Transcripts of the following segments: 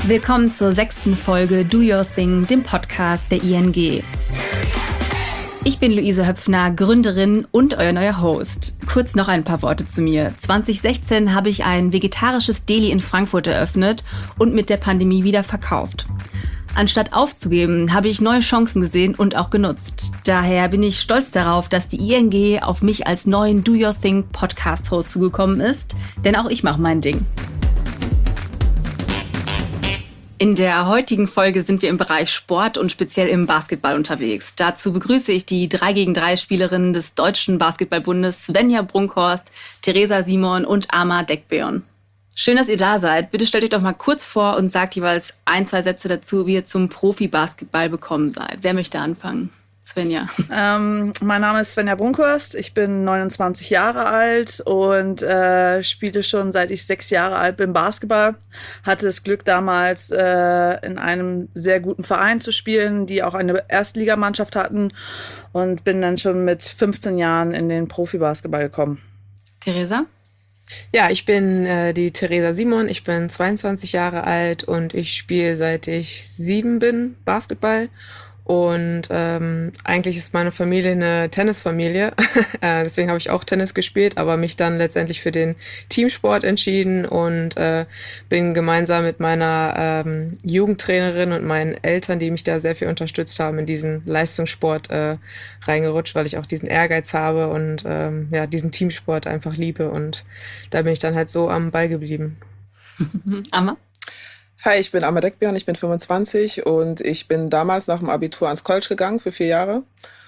Willkommen zur 6. Folge Do Your Thing, dem Podcast der ING. Ich bin Luise Höpfner, Gründerin und euer neuer Host. Kurz noch ein paar Worte zu mir. 2016 habe ich ein vegetarisches Deli in Frankfurt eröffnet und mit der Pandemie wieder verkauft. Anstatt aufzugeben, habe ich neue Chancen gesehen und auch genutzt. Daher bin ich stolz darauf, dass die ING auf mich als neuen Do Your Thing Podcast-Host zugekommen ist, denn auch ich mache mein Ding. In der heutigen Folge sind wir im Bereich Sport und speziell im Basketball unterwegs. Dazu begrüße ich die 3-gegen-3-Spielerinnen des Deutschen Basketballbundes Svenja Brunkhorst, Theresa Simon und Ama Dekbeon. Schön, dass ihr da seid. Bitte stellt euch doch mal kurz vor und sagt jeweils 1-2 Sätze dazu, wie ihr zum Profi-Basketball gekommen seid. Wer möchte anfangen? Svenja. Mein Name ist Svenja Brunkhorst. Ich bin 29 Jahre alt und spiele schon seit ich 6 Jahre alt bin Basketball. Hatte das Glück damals in einem sehr guten Verein zu spielen, die auch eine Erstligamannschaft hatten und bin dann schon mit 15 Jahren in den Profibasketball gekommen. Theresa? Ja, ich bin die Theresa Simon. Ich bin 22 Jahre alt und ich spiele seit ich 7 bin Basketball. Und eigentlich ist meine Familie eine Tennisfamilie, deswegen habe ich auch Tennis gespielt, aber mich dann letztendlich für den Teamsport entschieden und bin gemeinsam mit meiner Jugendtrainerin und meinen Eltern, die mich da sehr viel unterstützt haben, in diesen Leistungssport reingerutscht, weil ich auch diesen Ehrgeiz habe und diesen Teamsport einfach liebe, und da bin ich dann halt so am Ball geblieben. Amma? Hi, ich bin Ama Dekbeon, ich bin 25 und ich bin damals nach dem Abitur ans College gegangen für 4 Jahre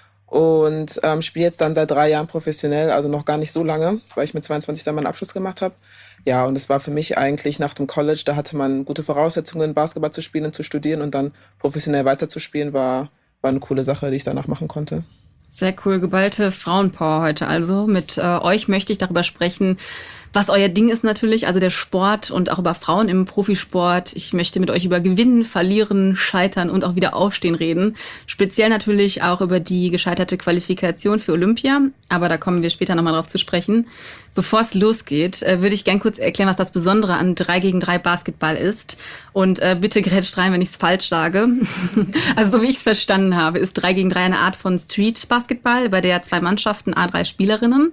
und spiele jetzt dann seit 3 Jahren professionell, also noch gar nicht so lange, weil ich mit 22 dann meinen Abschluss gemacht habe. Ja, und es war für mich eigentlich nach dem College, da hatte man gute Voraussetzungen, Basketball zu spielen und zu studieren, und dann professionell weiterzuspielen, war eine coole Sache, die ich danach machen konnte. Sehr cool, geballte Frauenpower heute also. Mit euch möchte ich darüber sprechen, was euer Ding ist natürlich, also der Sport, und auch über Frauen im Profisport. Ich möchte mit euch über Gewinnen, Verlieren, Scheitern und auch wieder Aufstehen reden. Speziell natürlich auch über die gescheiterte Qualifikation für Olympia, aber da kommen wir später nochmal drauf zu sprechen. Bevor es losgeht, würde ich gern kurz erklären, was das Besondere an 3-gegen-3 Basketball ist. Und bitte grätscht rein, wenn ich es falsch sage. Also so wie ich es verstanden habe, ist 3-gegen-3 eine Art von Street-Basketball, bei der 2 Mannschaften, 3 Spielerinnen,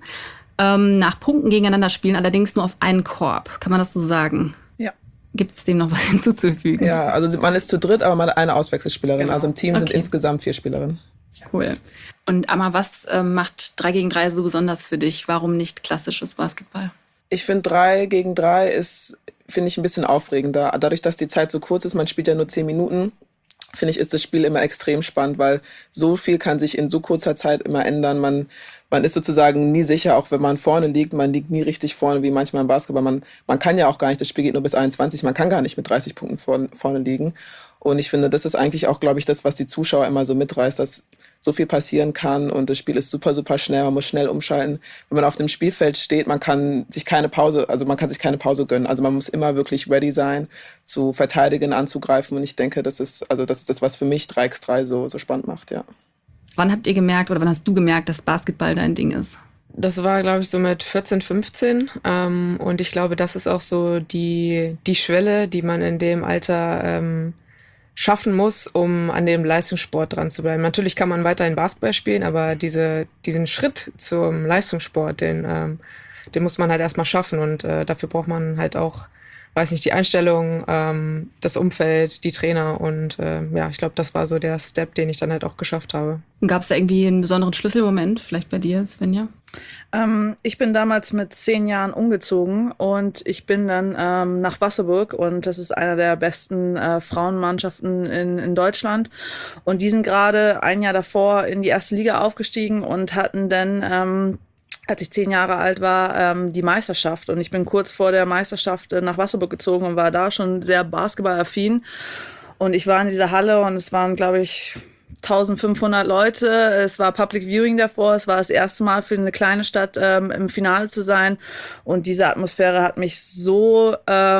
nach Punkten gegeneinander spielen, allerdings nur auf einen Korb. Kann man das so sagen? Ja. Gibt es dem noch was hinzuzufügen? Ja, also man ist zu dritt, aber man hat eine Auswechselspielerin. Genau. Also im Team sind insgesamt 4 Spielerinnen. Cool. Und Amma, was macht 3-gegen-3 so besonders für dich? Warum nicht klassisches Basketball? Ich finde 3-gegen-3 finde ich ein bisschen aufregender. Dadurch, dass die Zeit so kurz ist, man spielt ja nur 10 Minuten, finde ich, ist das Spiel immer extrem spannend, weil so viel kann sich in so kurzer Zeit immer ändern. Man ist sozusagen nie sicher, auch wenn man vorne liegt. Man liegt nie richtig vorne, wie manchmal im Basketball. Man kann ja auch gar nicht, das Spiel geht nur bis 21, man kann gar nicht mit 30 Punkten vorne liegen. Und ich finde, das ist eigentlich auch, glaube ich, das, was die Zuschauer immer so mitreißt, dass so viel passieren kann und das Spiel ist super, super schnell. Man muss schnell umschalten. Wenn man auf dem Spielfeld steht, man kann sich keine Pause gönnen. Also man muss immer wirklich ready sein, zu verteidigen, anzugreifen. Und ich denke, das ist das, was für mich 3x3 so spannend macht, ja. Wann habt ihr gemerkt oder wann hast du gemerkt, dass Basketball dein Ding ist? Das war, glaube ich, so mit 14, 15. Und ich glaube, das ist auch so die Schwelle, die man in dem Alter schaffen muss, um an dem Leistungssport dran zu bleiben. Natürlich kann man weiterhin Basketball spielen, aber diesen Schritt zum Leistungssport, den muss man halt erstmal schaffen. Und dafür braucht man halt auch, weiß nicht, die Einstellung, das Umfeld, die Trainer. Und ich glaube, das war so der Step, den ich dann halt auch geschafft habe. Gab es da irgendwie einen besonderen Schlüsselmoment, vielleicht bei dir, Svenja? Ich bin damals mit 10 Jahren umgezogen und ich bin dann nach Wasserburg, und das ist einer der besten Frauenmannschaften in Deutschland. Und die sind gerade ein Jahr davor in die erste Liga aufgestiegen und hatten dann, als ich 10 Jahre alt war, die Meisterschaft. Und ich bin kurz vor der Meisterschaft nach Wasserburg gezogen und war da schon sehr basketballaffin. Und ich war in dieser Halle und es waren, glaube ich, 1500 Leute. Es war Public Viewing davor. Es war das erste Mal für eine kleine Stadt im Finale zu sein. Und diese Atmosphäre hat mich so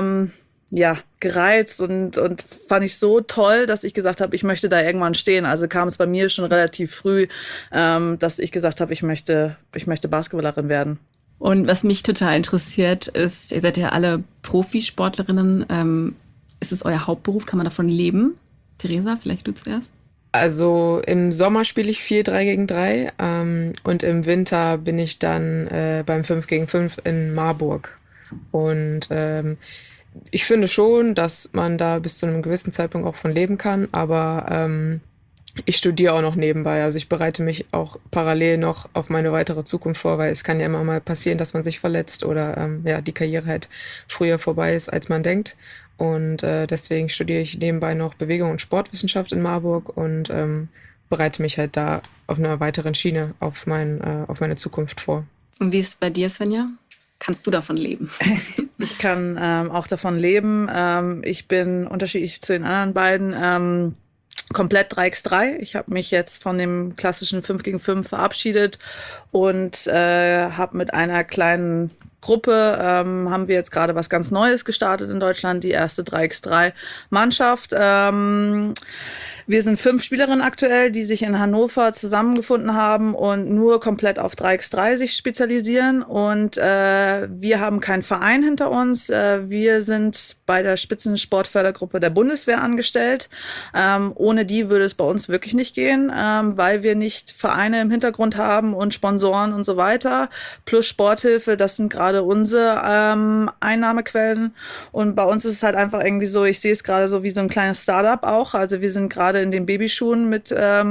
gereizt und fand ich so toll, dass ich gesagt habe, ich möchte da irgendwann stehen. Also kam es bei mir schon relativ früh, dass ich gesagt habe, ich möchte Basketballerin werden. Und was mich total interessiert ist, ihr seid ja alle Profisportlerinnen. Ist es euer Hauptberuf? Kann man davon leben? Theresa, vielleicht du zuerst? Also im Sommer spiele ich viel 3 gegen 3 und im Winter bin ich dann beim 5 gegen 5 in Marburg. Und ich finde schon, dass man da bis zu einem gewissen Zeitpunkt auch von leben kann, aber ich studiere auch noch nebenbei. Also ich bereite mich auch parallel noch auf meine weitere Zukunft vor, weil es kann ja immer mal passieren, dass man sich verletzt oder die Karriere halt früher vorbei ist, als man denkt. Und deswegen studiere ich nebenbei noch Bewegung und Sportwissenschaft in Marburg und bereite mich halt da auf einer weiteren Schiene auf meine Zukunft vor. Und wie ist es bei dir, Svenja? Kannst du davon leben? Ich kann auch davon leben. Ich bin unterschiedlich zu den anderen beiden komplett 3x3. Ich habe mich jetzt von dem klassischen 5 gegen 5 verabschiedet und habe mit einer kleinen Gruppe, haben wir jetzt gerade was ganz Neues gestartet in Deutschland, die erste 3x3-Mannschaft. Wir sind 5 Spielerinnen aktuell, die sich in Hannover zusammengefunden haben und nur komplett auf 3x3 sich spezialisieren. Und wir haben keinen Verein hinter uns. Wir sind bei der Spitzensportfördergruppe der Bundeswehr angestellt. Ohne die würde es bei uns wirklich nicht gehen, weil wir nicht Vereine im Hintergrund haben und Sponsoren und so weiter. Plus Sporthilfe, das sind gerade unsere Einnahmequellen. Und bei uns ist es halt einfach irgendwie so, ich sehe es gerade so wie so ein kleines Startup auch. Also wir sind gerade in den Babyschuhen mit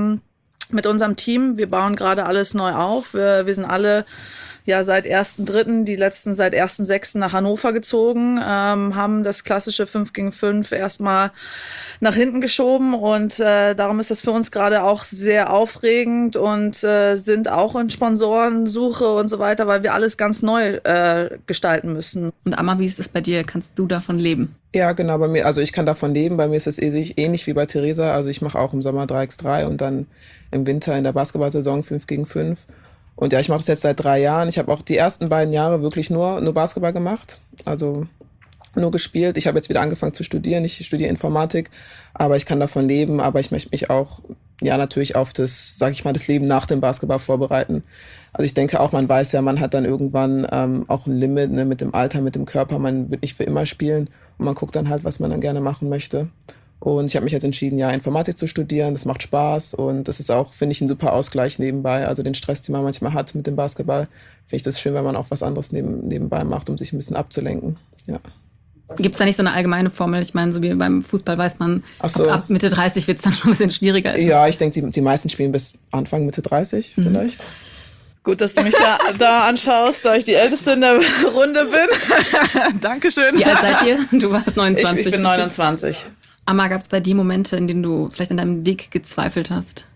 unserem Team. Wir bauen gerade alles neu auf. Wir sind alle seit 1.3., die letzten seit 1.6. nach Hannover gezogen, haben das klassische 5 gegen 5 erstmal nach hinten geschoben und darum ist das für uns gerade auch sehr aufregend und sind auch in Sponsorensuche und so weiter, weil wir alles ganz neu gestalten müssen. Und Amma, wie ist es bei dir? Kannst du davon leben? Ja, genau, bei mir, also ich kann davon leben. Bei mir ist es ähnlich wie bei Theresa. Also ich mache auch im Sommer 3x3 und dann im Winter in der Basketballsaison 5 gegen 5. Und ja, ich mache das jetzt seit 3 Jahren. Ich habe auch die ersten beiden Jahre wirklich nur Basketball gemacht, also nur gespielt. Ich habe jetzt wieder angefangen zu studieren. Ich studiere Informatik, aber ich kann davon leben. Aber ich möchte mich auch natürlich auf das, sag ich mal, das Leben nach dem Basketball vorbereiten. Also ich denke auch, man weiß ja, man hat dann irgendwann auch ein Limit, ne, mit dem Alter, mit dem Körper. Man wird nicht für immer spielen und man guckt dann halt, was man dann gerne machen möchte. Und ich habe mich jetzt entschieden, Informatik zu studieren. Das macht Spaß und das ist auch, finde ich, ein super Ausgleich nebenbei. Also den Stress, den man manchmal hat mit dem Basketball, finde ich das schön, wenn man auch was anderes nebenbei macht, um sich ein bisschen abzulenken. Ja. Gibt es da nicht so eine allgemeine Formel? Ich meine, so wie beim Fußball weiß man, so. Ab Mitte 30 wird es dann schon ein bisschen schwieriger. Ja, ich denke, die meisten spielen bis Anfang, Mitte 30 vielleicht. Gut, dass du mich da anschaust, da ich die Älteste in der Runde bin. Dankeschön. Wie alt seid ihr? Du warst 29. Ich bin 29. Amma, gab es bei dir Momente, in denen du vielleicht an deinem Weg gezweifelt hast?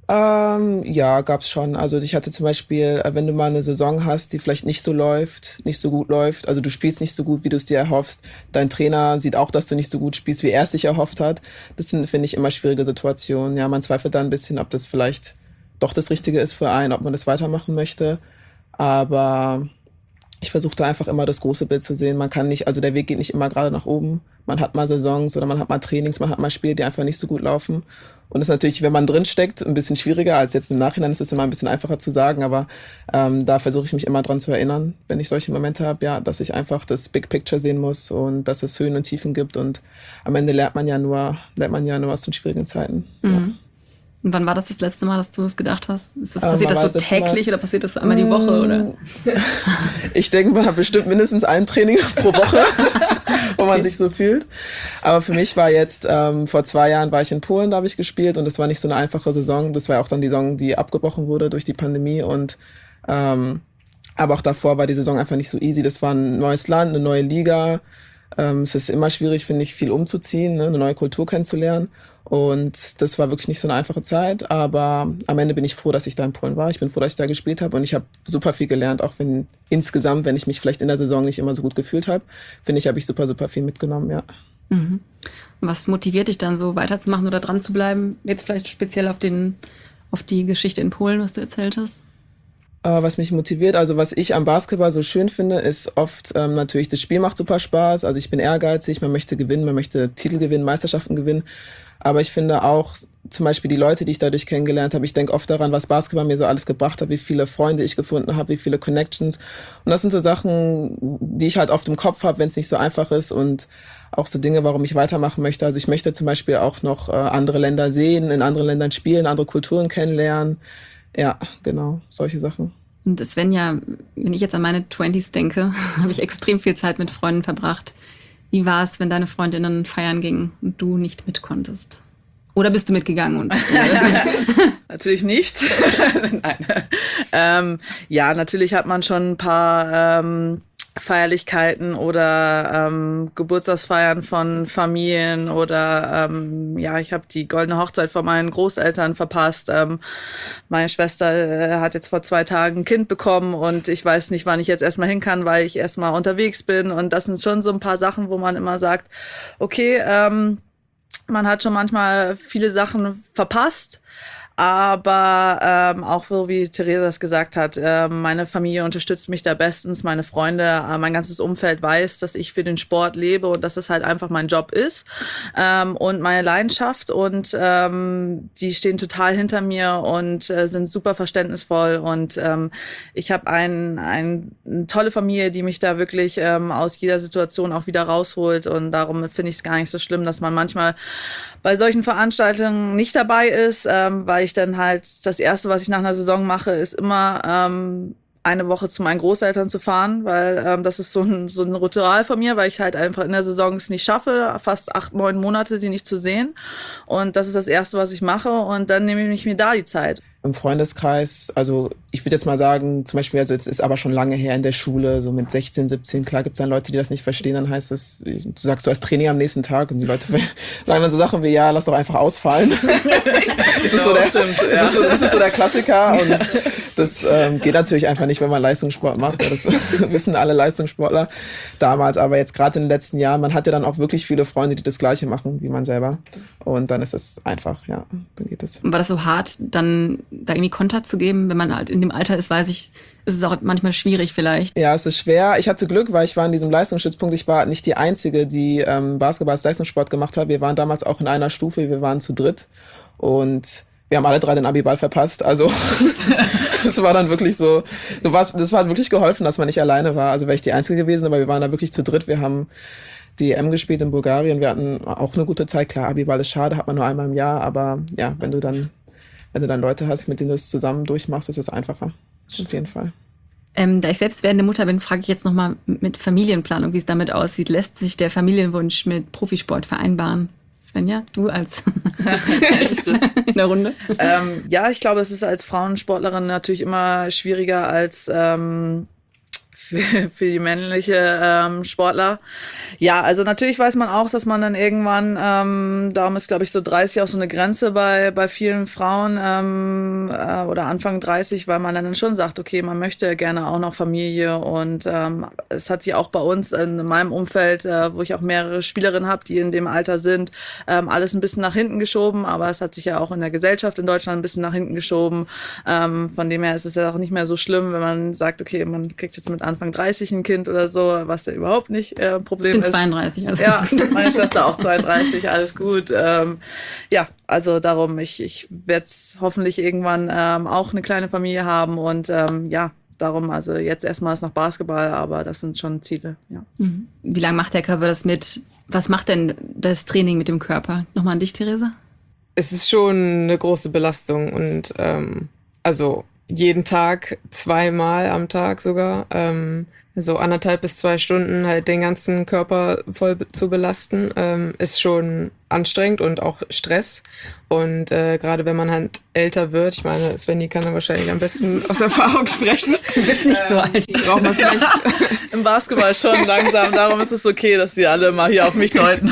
Ja, gab's schon. Also ich hatte zum Beispiel, wenn du mal eine Saison hast, die vielleicht nicht so gut läuft, also du spielst nicht so gut, wie du es dir erhoffst, dein Trainer sieht auch, dass du nicht so gut spielst, wie er es sich erhofft hat. Das sind, finde ich, immer schwierige Situationen. Ja, man zweifelt dann ein bisschen, ob das vielleicht doch das Richtige ist für einen, ob man das weitermachen möchte. Aber ich versuche da einfach immer das große Bild zu sehen. Man kann nicht, also der Weg geht nicht immer gerade nach oben. Man hat mal Saisons oder man hat mal Trainings, man hat mal Spiele, die einfach nicht so gut laufen. Und das ist natürlich, wenn man drin steckt, ein bisschen schwieriger als jetzt im Nachhinein. Das ist immer ein bisschen einfacher zu sagen, aber da versuche ich mich immer dran zu erinnern, wenn ich solche Momente habe, ja, dass ich einfach das Big Picture sehen muss und dass es Höhen und Tiefen gibt. Und am Ende lernt man ja nur aus den schwierigen Zeiten. Mhm. Ja. Und wann war das letzte Mal, dass du es gedacht hast? Passiert das so täglich oder passiert das einmal die Woche? Oder? Ich denke, man hat bestimmt mindestens ein Training pro Woche, wo man sich so fühlt. Aber für mich war jetzt, vor 2 Jahren war ich in Polen, da habe ich gespielt und das war nicht so eine einfache Saison. Das war ja auch dann die Saison, die abgebrochen wurde durch die Pandemie und aber auch davor war die Saison einfach nicht so easy. Das war ein neues Land, eine neue Liga. Es ist immer schwierig, finde ich, viel umzuziehen, ne, eine neue Kultur kennenzulernen. Und das war wirklich nicht so eine einfache Zeit, aber am Ende bin ich froh, dass ich da in Polen war. Ich bin froh, dass ich da gespielt habe und ich habe super viel gelernt, auch wenn insgesamt, wenn ich mich vielleicht in der Saison nicht immer so gut gefühlt habe, finde ich, habe ich super, super viel mitgenommen, ja. Mhm. Was motiviert dich dann so weiterzumachen oder dran zu bleiben? Jetzt vielleicht speziell auf die Geschichte in Polen, was du erzählt hast? Was mich motiviert, also was ich am Basketball so schön finde, ist oft natürlich, das Spiel macht super Spaß. Also ich bin ehrgeizig, man möchte gewinnen, man möchte Titel gewinnen, Meisterschaften gewinnen. Aber ich finde auch zum Beispiel die Leute, die ich dadurch kennengelernt habe, ich denke oft daran, was Basketball mir so alles gebracht hat, wie viele Freunde ich gefunden habe, wie viele Connections. Und das sind so Sachen, die ich halt oft im Kopf habe, wenn es nicht so einfach ist und auch so Dinge, warum ich weitermachen möchte. Also ich möchte zum Beispiel auch noch andere Länder sehen, in anderen Ländern spielen, andere Kulturen kennenlernen. Ja, genau, solche Sachen. Und Svenja, wenn ich jetzt an meine 20s denke, habe ich extrem viel Zeit mit Freunden verbracht. Wie war es, wenn deine Freundinnen feiern gingen und du nicht mit konntest? Oder bist du mitgegangen? Und Natürlich nicht. Nein. Ja, natürlich hat man schon ein paar Feierlichkeiten oder Geburtstagsfeiern von Familien oder ja, ich habe die goldene Hochzeit von meinen Großeltern verpasst. Meine Schwester hat jetzt vor 2 Tagen ein Kind bekommen und ich weiß nicht, wann ich jetzt erstmal hin kann, weil ich erstmal unterwegs bin. Und das sind schon so ein paar Sachen, wo man immer sagt, okay, man hat schon manchmal viele Sachen verpasst, aber auch so wie Theresa es gesagt hat, meine Familie unterstützt mich da bestens, meine Freunde, mein ganzes Umfeld weiß, dass ich für den Sport lebe und dass es halt einfach mein Job ist und meine Leidenschaft und die stehen total hinter mir und sind super verständnisvoll und ich habe eine tolle Familie, die mich da wirklich aus jeder Situation auch wieder rausholt und darum finde ich es gar nicht so schlimm, dass man manchmal bei solchen Veranstaltungen nicht dabei ist, weil ich dann halt, das Erste, was ich nach einer Saison mache, ist immer eine Woche zu meinen Großeltern zu fahren, weil das ist so ein Ritual von mir, weil ich halt einfach in der Saison es nicht schaffe, fast 8, 9 Monate sie nicht zu sehen. Und das ist das Erste, was ich mache und dann nehme ich mir da die Zeit. Im Freundeskreis, also ich würde jetzt mal sagen, zum Beispiel, also es ist aber schon lange her in der Schule, so mit 16, 17, klar gibt es dann Leute, die das nicht verstehen, dann heißt es, du sagst, du hast Training am nächsten Tag und die Leute sagen dann so Sachen wie, ja, lass doch einfach ausfallen. Das ist so der Klassiker und das geht natürlich einfach nicht, wenn man Leistungssport macht, das wissen alle Leistungssportler damals, aber jetzt gerade in den letzten Jahren, man hat ja dann auch wirklich viele Freunde, die das Gleiche machen wie man selber und dann ist es einfach, ja, dann geht es. war das so hart, dann da irgendwie Kontakt zu geben, wenn man halt in dem Alter ist, weiß ich, ist es auch manchmal schwierig vielleicht. Ja, es ist schwer. Ich hatte Glück, weil ich war in diesem Leistungsstützpunkt. Ich war nicht die Einzige, die Basketball als Leistungssport gemacht hat. Wir waren damals auch in einer Stufe, wir waren zu dritt und wir haben alle 3 den Abiball verpasst. Also es war dann wirklich so, das war wirklich geholfen, dass man nicht alleine war. Also wäre ich die Einzige gewesen, aber wir waren da wirklich zu dritt. Wir haben die EM gespielt in Bulgarien. Wir hatten auch eine gute Zeit. Klar, Abiball ist schade, hat man nur einmal im Jahr, aber ja, wenn du dann Leute hast, mit denen du es zusammen durchmachst, ist es einfacher. Auf jeden Fall. Da ich selbst werdende Mutter bin, frage ich jetzt nochmal mit Familienplanung, wie es damit aussieht. Lässt sich der Familienwunsch mit Profisport vereinbaren? Svenja, du als Älteste in der Runde? Ja, ich glaube, es ist als Frauensportlerin natürlich immer schwieriger als für die männliche Sportler. Ja, also natürlich weiß man auch, dass man dann irgendwann, darum ist, glaube ich, so 30 auch so eine Grenze bei vielen Frauen oder Anfang 30, weil man dann schon sagt, okay, man möchte gerne auch noch Familie und es hat sich auch bei uns in meinem Umfeld, wo ich auch mehrere Spielerinnen habe, die in dem Alter sind, alles ein bisschen nach hinten geschoben, aber es hat sich ja auch in der Gesellschaft in Deutschland ein bisschen nach hinten geschoben. Von dem her ist es ja auch nicht mehr so schlimm, wenn man sagt, okay, man kriegt jetzt mit Anfang 30 ein Kind oder so, was ja überhaupt nicht ein Problem ist. Ich bin 32. Also ja, meine Schwester auch 32, alles gut. Ja, also darum, ich werde hoffentlich irgendwann auch eine kleine Familie haben und ja, darum, also jetzt erstmal ist noch Basketball, aber das sind schon Ziele, ja. Wie lange macht der Körper das mit? Was macht denn das Training mit dem Körper? Nochmal an dich, Theresa? Es ist schon eine große Belastung und also jeden Tag, 2-mal am Tag sogar, so 1,5 bis 2 Stunden halt den ganzen Körper voll zu belasten, ist schon anstrengend und auch Stress. Und gerade wenn man halt älter wird, ich meine, Svenny kann da wahrscheinlich am besten aus Erfahrung sprechen. Du bist nicht so alt. Braucht man vielleicht im Basketball schon langsam, darum ist es okay, dass sie alle mal hier auf mich deuten.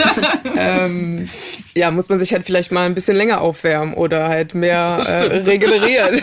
Ja, muss man sich halt vielleicht mal ein bisschen länger aufwärmen oder halt mehr regenerieren.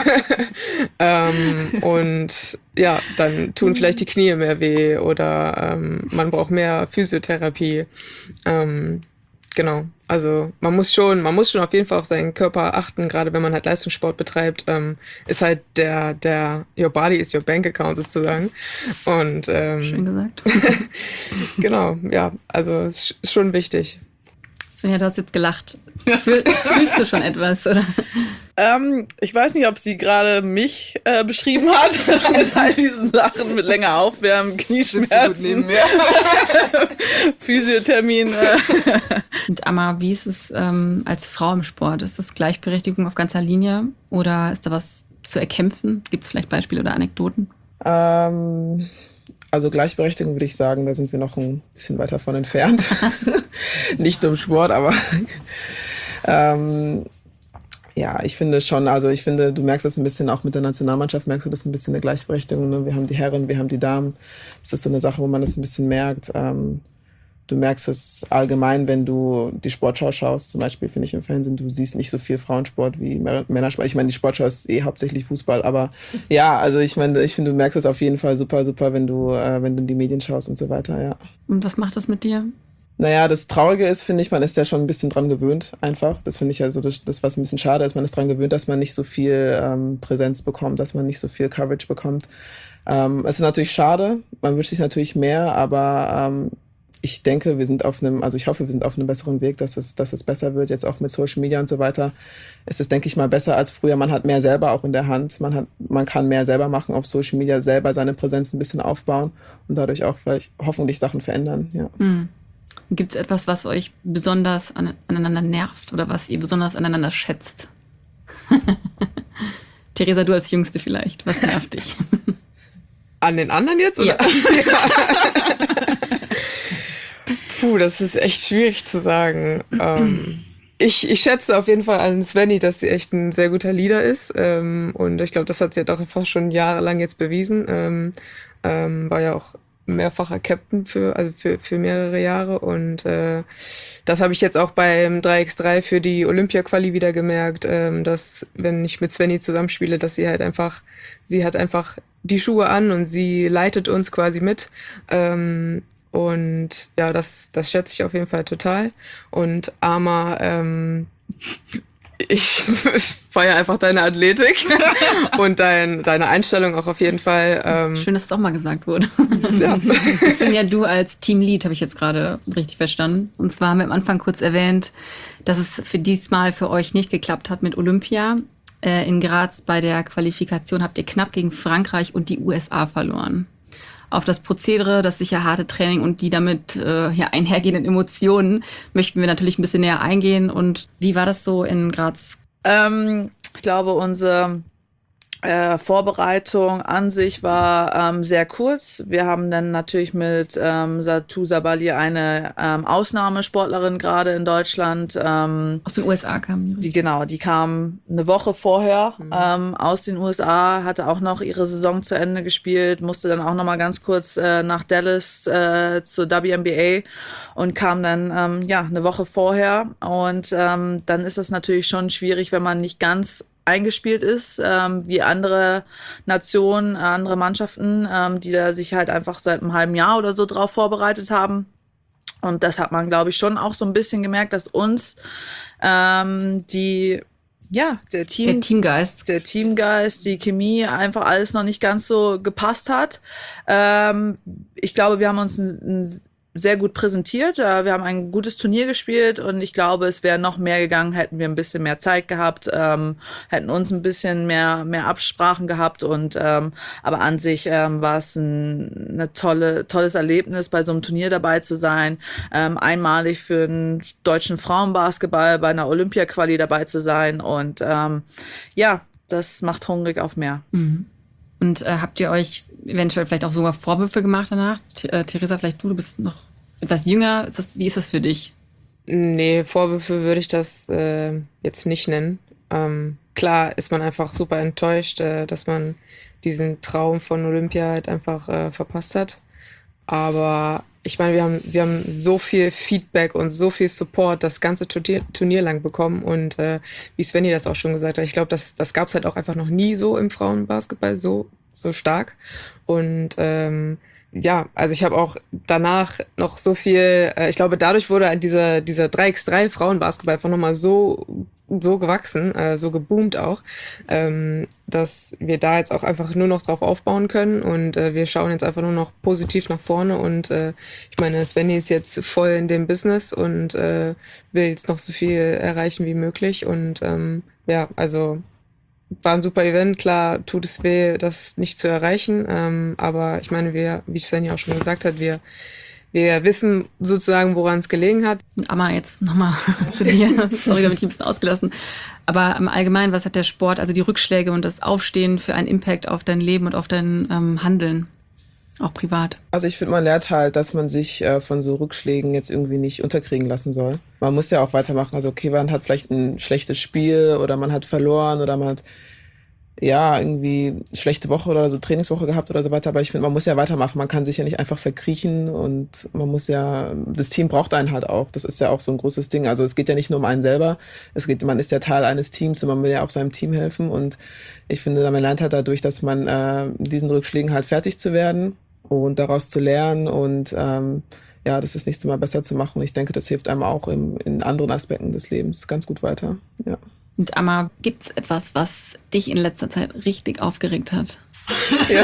Und ja, dann tun vielleicht die Knie mehr weh oder man braucht mehr Physiotherapie. Genau, also man muss schon auf jeden Fall auf seinen Körper achten, gerade wenn man halt Leistungssport betreibt, ist halt der your body is your bank account sozusagen. Und schön gesagt. genau, ja, also ist schon wichtig. Svenja, du hast jetzt gelacht. Fühlst du schon etwas, oder? Ich weiß nicht, ob sie gerade mich beschrieben hat. Mit all diesen Sachen mit länger aufwärmen, Knieschmerzen, Physiothermin. Und Amma, wie ist es als Frau im Sport? Ist das Gleichberechtigung auf ganzer Linie oder ist da was zu erkämpfen? Gibt es vielleicht Beispiele oder Anekdoten? Also Gleichberechtigung würde ich sagen, da sind wir noch ein bisschen weiter von entfernt. Nicht nur im Sport, aber ja, ich finde schon, also ich finde, du merkst das ein bisschen auch mit der Nationalmannschaft, merkst du das ein bisschen eine Gleichberechtigung. Ne? Wir haben die Herren, wir haben die Damen. Das ist so eine Sache, wo man das ein bisschen merkt. Du merkst es allgemein, wenn du die Sportschau schaust, zum Beispiel, finde ich im Fernsehen, du siehst nicht so viel Frauensport wie Männersport. Ich meine, die Sportschau ist hauptsächlich Fußball, aber ja, also ich meine, ich finde, du merkst es auf jeden Fall super, wenn du in die Medien schaust und so weiter, ja. Und was macht das mit dir? Naja, das Traurige ist, finde ich, man ist ja schon ein bisschen dran gewöhnt, einfach. Das finde ich ja so, das, was ein bisschen schade ist, man ist dran gewöhnt, dass man nicht so viel Präsenz bekommt, dass man nicht so viel Coverage bekommt. Es ist natürlich schade, man wünscht sich natürlich mehr, aber ich denke, ich hoffe, wir sind auf einem besseren Weg, dass es besser wird, jetzt auch mit Social Media und so weiter. Es ist, denke ich mal, besser als früher. Man hat mehr selber auch in der Hand. Man kann mehr selber machen auf Social Media, selber seine Präsenz ein bisschen aufbauen und dadurch auch vielleicht hoffentlich Sachen verändern, ja. Gibt es etwas, was euch besonders aneinander nervt oder was ihr besonders aneinander schätzt? Theresa, du als Jüngste vielleicht. Was nervt dich? An den anderen jetzt? Oder? Ja. Puh, das ist echt schwierig zu sagen. Ich schätze auf jeden Fall an Svenny, dass sie echt ein sehr guter Leader ist. Und ich glaube, das hat sie halt auch einfach schon jahrelang jetzt bewiesen. War ja auch mehrfacher Captain für mehrere Jahre. Und das habe ich jetzt auch beim 3x3 für die Olympia-Quali wieder gemerkt, dass, wenn ich mit Svenny zusammenspiele, dass sie hat einfach die Schuhe an und sie leitet uns quasi mit. Und ja, das schätze ich auf jeden Fall total. Und Ama, ich feiere einfach deine Athletik und deine Einstellung auch auf jeden Fall. Schön, dass es auch mal gesagt wurde. Ja. Svenja, du als Teamlead habe ich jetzt gerade richtig verstanden. Und zwar haben wir am Anfang kurz erwähnt, dass es für diesmal für euch nicht geklappt hat mit Olympia. In Graz bei der Qualifikation habt ihr knapp gegen Frankreich und die USA verloren. Auf das Prozedere, das sicher harte Training und die damit einhergehenden Emotionen möchten wir natürlich ein bisschen näher eingehen. Und wie war das so in Graz? Ich glaube, unsere Vorbereitung an sich war sehr kurz. Wir haben dann natürlich mit Satou Sabali eine Ausnahmesportlerin gerade in Deutschland. Aus den USA kam die. Die kam eine Woche vorher aus den USA, hatte auch noch ihre Saison zu Ende gespielt, musste dann auch noch mal ganz kurz nach Dallas zur WNBA und kam dann eine Woche vorher. Und dann ist es natürlich schon schwierig, wenn man nicht ganz eingespielt ist, wie andere Nationen, andere Mannschaften, die da sich halt einfach seit einem halben Jahr oder so drauf vorbereitet haben. Und das hat man, glaube ich, schon auch so ein bisschen gemerkt, dass uns der Teamgeist, die Chemie, einfach alles noch nicht ganz so gepasst hat. Ich glaube, wir haben uns sehr gut präsentiert. Wir haben ein gutes Turnier gespielt und ich glaube, es wäre noch mehr gegangen, hätten wir ein bisschen mehr Zeit gehabt, hätten uns ein bisschen mehr Absprachen gehabt und aber an sich war es ein tolles Erlebnis, bei so einem Turnier dabei zu sein, einmalig für den deutschen Frauenbasketball bei einer Olympia-Quali dabei zu sein und das macht hungrig auf mehr. Mhm. Und habt ihr euch eventuell vielleicht auch sogar Vorwürfe gemacht danach? Theresa, vielleicht du bist noch etwas jünger. Wie ist das für dich? Nee, Vorwürfe würde ich das jetzt nicht nennen. Klar ist man einfach super enttäuscht, dass man diesen Traum von Olympia halt einfach verpasst hat. Aber ich meine, wir haben so viel Feedback und so viel Support das ganze Turnier lang bekommen. Und wie Svenny das auch schon gesagt hat, ich glaube, das gab es halt auch einfach noch nie so im Frauenbasketball so stark. Und also ich habe auch danach noch so viel, ich glaube, dadurch wurde dieser 3x3 Frauenbasketball einfach nochmal so so gewachsen, so geboomt auch, dass wir da jetzt auch einfach nur noch drauf aufbauen können und wir schauen jetzt einfach nur noch positiv nach vorne und ich meine, Svenny ist jetzt voll in dem Business und will jetzt noch so viel erreichen wie möglich und ja, also war ein super Event, klar tut es weh, das nicht zu erreichen, aber ich meine, wie Svenny auch schon gesagt hat, wir wissen sozusagen, woran es gelegen hat. Amma, jetzt nochmal zu dir. Sorry, da bin ich ein bisschen ausgelassen. Aber im Allgemeinen, was hat der Sport, also die Rückschläge und das Aufstehen für einen Impact auf dein Leben und auf dein Handeln, auch privat? Also ich finde, man lernt halt, dass man sich von so Rückschlägen jetzt irgendwie nicht unterkriegen lassen soll. Man muss ja auch weitermachen. Also okay, man hat vielleicht ein schlechtes Spiel oder man hat verloren oder man hat ja, irgendwie schlechte Woche oder so Trainingswoche gehabt oder so weiter. Aber ich finde, man muss ja weitermachen. Man kann sich ja nicht einfach verkriechen und man muss ja, das Team braucht einen halt auch. Das ist ja auch so ein großes Ding. Also es geht ja nicht nur um einen selber. Man ist ja Teil eines Teams und man will ja auch seinem Team helfen. Und ich finde, man lernt halt dadurch, dass man diesen Rückschlägen halt fertig zu werden und daraus zu lernen und ja, das ist nächste Mal besser zu machen. Und ich denke, das hilft einem auch in anderen Aspekten des Lebens ganz gut weiter. Ja. Und Amma, gibt's etwas, was dich in letzter Zeit richtig aufgeregt hat? Ja.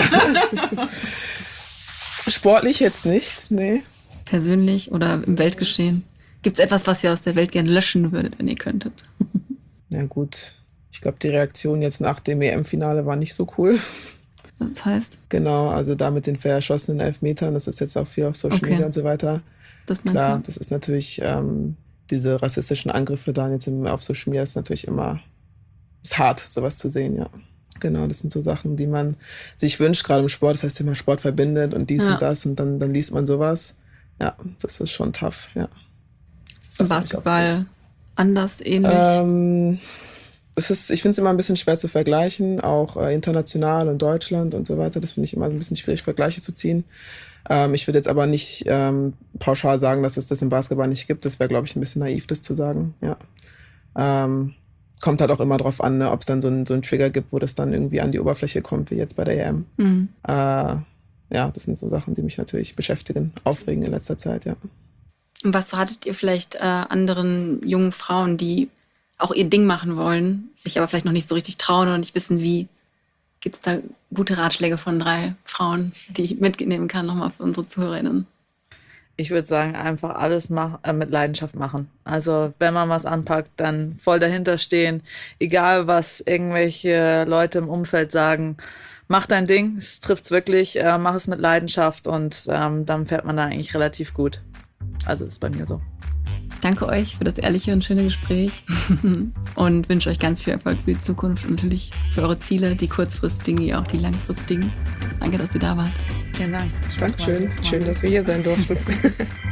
Sportlich jetzt nicht, nee. Persönlich oder im Weltgeschehen? Gibt's etwas, was ihr aus der Welt gerne löschen würdet, wenn ihr könntet? Ja gut, ich glaube, die Reaktion jetzt nach dem EM-Finale war nicht so cool. Das heißt? Genau, also da mit den verschossenen Elfmetern, das ist jetzt auch viel auf Social Media und so weiter. Das meinst Klar, du? das ist natürlich diese rassistischen Angriffe da jetzt auf Social Media ist natürlich immer ist hart, sowas zu sehen, ja. Genau, das sind so Sachen, die man sich wünscht, gerade im Sport. Das heißt immer, Sport verbindet und dies und das und dann liest man sowas. Ja, das ist schon tough, ja. Ist im Basketball anders, ähnlich? Ich finde es immer ein bisschen schwer zu vergleichen, auch international und Deutschland und so weiter. Das finde ich immer ein bisschen schwierig, Vergleiche zu ziehen. Ich würde jetzt aber nicht pauschal sagen, dass es das im Basketball nicht gibt. Das wäre, glaube ich, ein bisschen naiv, das zu sagen. Ja. Kommt halt auch immer drauf an, ne, ob es dann so einen Trigger gibt, wo das dann irgendwie an die Oberfläche kommt, wie jetzt bei der EM. Mhm. Ja, das sind so Sachen, die mich natürlich beschäftigen, aufregen in letzter Zeit, ja. Und was ratet ihr vielleicht anderen jungen Frauen, die auch ihr Ding machen wollen, sich aber vielleicht noch nicht so richtig trauen oder nicht wissen, wie? Gibt es da gute Ratschläge von 3 Frauen, die ich mitnehmen kann, nochmal für unsere ZuhörerInnen? Ich würde sagen, einfach alles mit Leidenschaft machen. Also wenn man was anpackt, dann voll dahinter stehen. Egal, was irgendwelche Leute im Umfeld sagen. Mach dein Ding, es trifft's wirklich, mach es mit Leidenschaft und dann fährt man da eigentlich relativ gut. Also ist bei mir so. Danke euch für das ehrliche und schöne Gespräch und wünsche euch ganz viel Erfolg für die Zukunft und natürlich für eure Ziele, die kurzfristigen, wie auch die langfristigen. Danke, dass ihr da wart. Vielen Dank. Schön, dass wir hier sein durften.